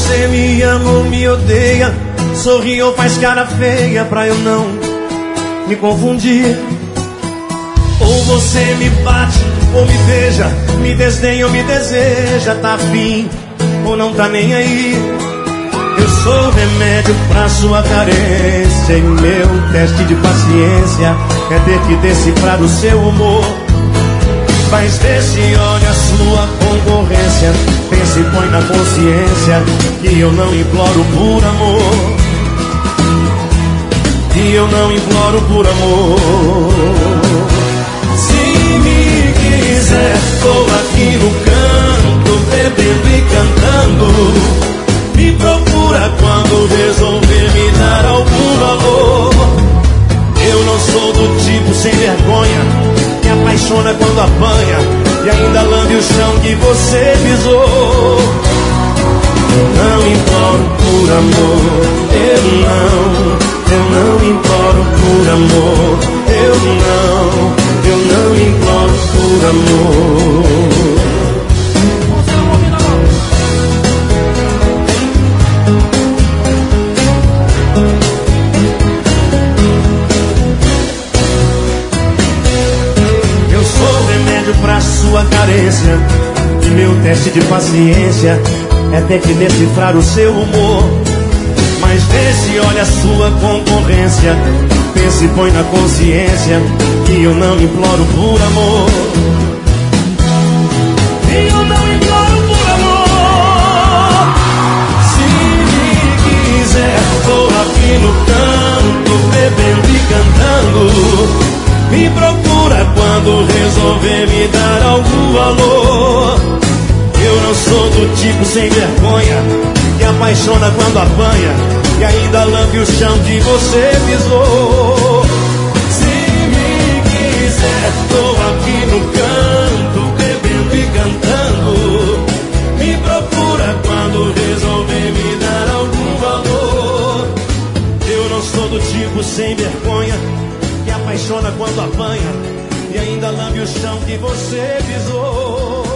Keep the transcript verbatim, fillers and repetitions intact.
você me ama ou me odeia, sorri ou faz cara feia pra eu não me confundir. Ou você me bate ou me beija, me desdenha ou me deseja, tá afim ou não tá nem aí. Eu sou remédio pra sua carência e meu teste de paciência é ter que decifrar o seu humor. Mas vê se olha a sua concorrência, pensa e põe na consciência que eu não imploro por amor, que eu não imploro por amor. Se me quiser, tô aqui no canto, bebendo e cantando. Me procura quando resolver me dar algum valor. Eu não sou do tipo sem vergonha que apaixona quando apanha e ainda lambe o chão que você pisou. Não imploro por amor, eu não. Eu não imploro por amor, eu não. Eu não imploro por amor. Pra sua carência, e meu teste de paciência é ter que decifrar o seu humor. Mas vê se olha a sua concorrência, pensa e põe na consciência que eu não imploro por amor, que eu não imploro por amor. Se me quiser, tô aqui no canto, bebendo e cantando. Me procura quando resolver me dar algum valor. Eu não sou do tipo sem vergonha que apaixona quando apanha e ainda lambe o chão que você pisou. Se me quiser, tô aqui no canto, bebendo e cantando. Me procura quando resolver me dar algum valor. Eu não sou do tipo sem vergonha que apaixona quando apanha e ainda lambe o chão que você pisou.